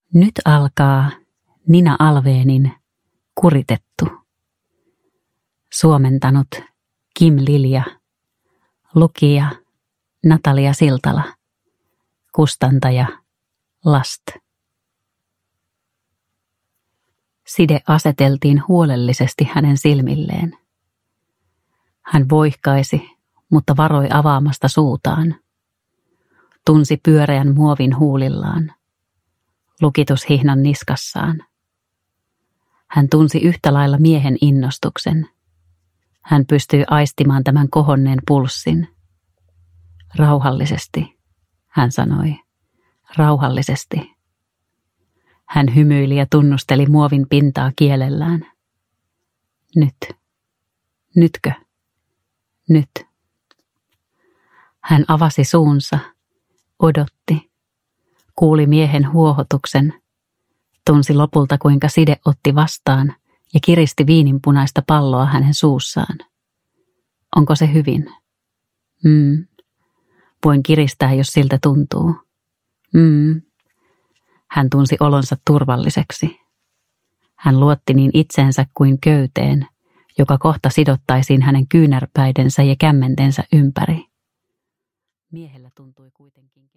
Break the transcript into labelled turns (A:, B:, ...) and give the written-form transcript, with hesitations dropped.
A: Nyt alkaa Nina Alvénin Kuritettu. Suomentanut Kim Lilja, lukija Natalia Siltala, kustantaja Last. Side aseteltiin huolellisesti hänen silmilleen. Hän voihkaisi, mutta varoi avaamasta suutaan. Tunsi pyöreän muovin huulillaan, lukitushihnan niskassaan. Hän tunsi yhtä lailla miehen innostuksen. Hän pystyi aistimaan tämän kohonneen pulssin. Rauhallisesti, hän sanoi. Rauhallisesti. Hän hymyili ja tunnusteli muovin pintaa kielellään. Nyt. Nytkö? Nyt. Hän avasi suunsa, odotti, kuuli miehen huohotuksen, tunsi lopulta kuinka side otti vastaan ja kiristi viininpunaista palloa hänen suussaan. Onko se hyvin? Voin kiristää, jos siltä tuntuu. Hän tunsi olonsa turvalliseksi. Hän luotti niin itseensä kuin köyteen, joka kohta sidottaisiin hänen kyynärpäidensä ja kämmentensä ympäri. Miehellä tuntui kuitenkin